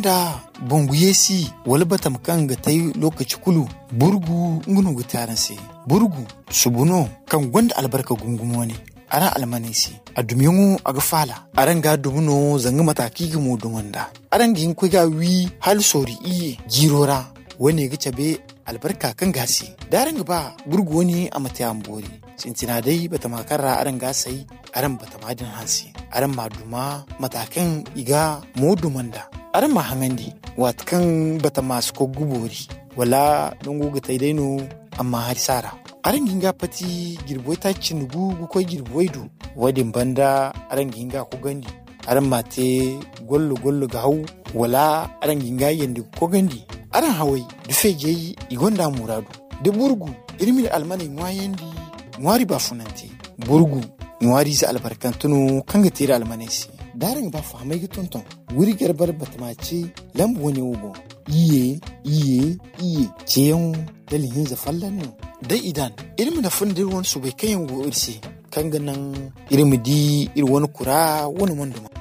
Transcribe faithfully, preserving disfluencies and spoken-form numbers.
da bonguyesi wala batam kan ga tai lokaci kulu burgu ngunu gutaran se burgu subuno kan gwanda albarka gungumo ne aran almanisi a dumiyu a ga fala aran ga dumuno zanga mataki ga mu dumanda aran gin ku ga wi hal sori iye girora wani ga cabe albarka kan gasi daran ba burgu wani a matayan bori sintina dai bata makarra aran gasai aran bata madin hansi aran maduma matakan iga modumanda aran mahangandi watkan bata masu ko gubori wala dungu ga taidaino amma har sara aran ginga pati girboy ta cinugu ko girboy du wadin banda aran ginga ko gandi aran mate gollo gollo ga haw wala aran ginga yandi ko gandi aran hawai dufe jeyi igonda muradu de burgu irmi almani ngwayandi ngwari ba funanti burgu ngwari za albarkantunu kanga tira almanesi daran ba famai ga tonton wuri garbar batmaci lambu wani ugo iye iye iye ceyon dalilin za fallan dai idan irmi da fundir wani su bai kayan go irse kanga nan irmi di ir wani kura wani manduma